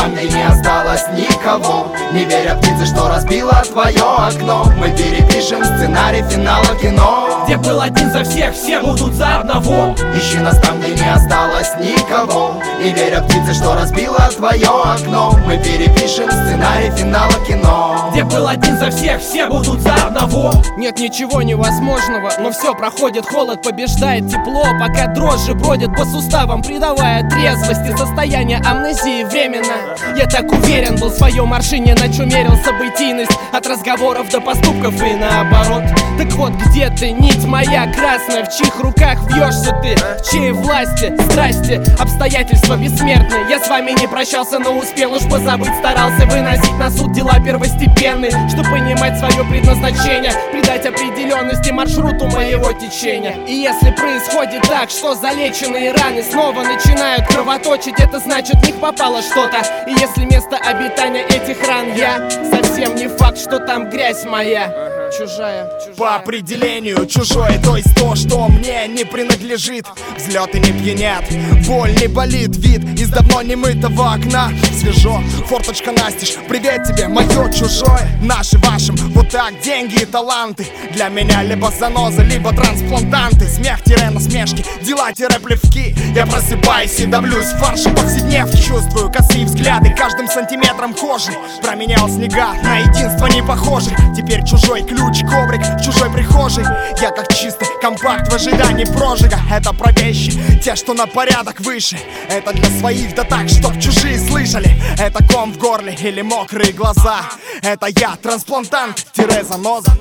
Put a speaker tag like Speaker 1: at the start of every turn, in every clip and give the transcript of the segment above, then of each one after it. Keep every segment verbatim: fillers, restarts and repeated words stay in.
Speaker 1: там, где не осталось никого. Не веря птице, что разбила твое окно. Мы перепишем сценарий финала кино,
Speaker 2: где был один за всех, все будут за одного.
Speaker 1: Ищи нас там, где не осталось никого. Не веря птице, что разбила твое окно. Мы перепишем сценарий финала кино,
Speaker 2: где был один за всех, все будут за одного.
Speaker 3: Нет ничего невозможного, но все проходит, холод побеждает тепло. Пока дрожжи бродят по суставам, придавая трезвости, состояние амнезии временно. Я так уверен был в своем маршине, на чем мерил событийность, от разговоров до поступков и наоборот. Так вот, где ты, нить моя красная, в чьих руках вьешься ты, в чьей власти, страсти, обстоятельства бессмертные. Я с вами не прощался, но успел уж позабыть, старался выносить на суд дела первостепенные, чтобы понимать свое предназначение, придать определенности маршруту моего течения. И если происходит так, что залеченные раны снова начинают кровоточить, это значит, в них попало что-то. И если место обитания этих ран я, совсем не факт, что там грязь моя. Чужая, чужая.
Speaker 4: По определению чужое, то есть то, что мне не принадлежит. Взлеты не пьянят, боль не болит, вид из давно немытого окна. Свежо, форточка настежь, привет тебе, мое чужое. Наши вашим, вот так деньги и таланты. Для меня либо заноза, либо трансплантанты. Смех-насмешки, дела-плевки. Я просыпаюсь и давлюсь в фарше повседневки. Чувствую косые взгляды каждым сантиметром кожи. Променял снега на единство не похожи. Теперь чужой ключ, коврик в чужой прихожей. Я как чистый компакт в ожидании прожига. Это про вещи, те, что на порядок выше. Это для своих, да так, чтоб чужие слышали. Это ком в горле или мокрые глаза. Это я, трансплантант-заноза.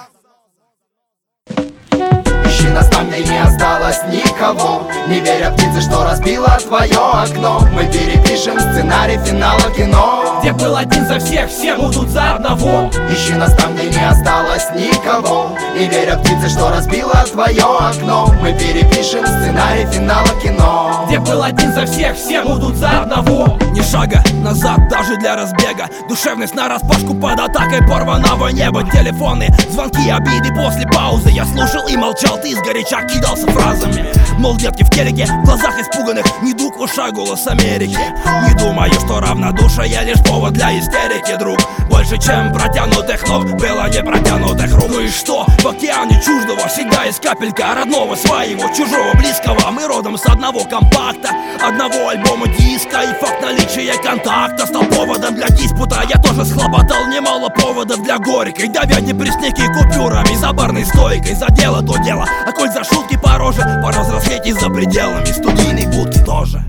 Speaker 1: Ищи нас там, где не осталось никого. Не веря птице, что разбила твое окно. Мы перепишем сценарий финала кино,
Speaker 2: где был один за всех, все будут за одного.
Speaker 1: Ищи нас там, где не осталось никого. Не веря птице, что разбила твое окно. Мы перепишем сценарий финала кино,
Speaker 2: где был один за всех, все будут за одного.
Speaker 5: Ни шага назад даже для разбега. Душевность нараспашку под атакой порванного неба. Телефоны, звонки, обиды после паузы. Я слушал и молчал, ты сгоряча кидался фразами. Мол, детки в телеке, в глазах испуганных недуг в ушах голос Америки. Не думаю, что равнодушие лишь повод для истерики, друг. Больше, чем протянутых ног, было не протянутых рук. Ну и что? В океане чуждого всегда есть капелька родного, своего, чужого, близкого. Мы родом с одного компакта, одного альбома диска. И факт наличия контакта стал поводом для диспута. Я тоже схлопотал немало поводов для горькой, давя депрессники купюрами за барной стойкой. За дело то дело, а коль за шутки по роже, пора взрослеть и за пределами студийной будки тоже.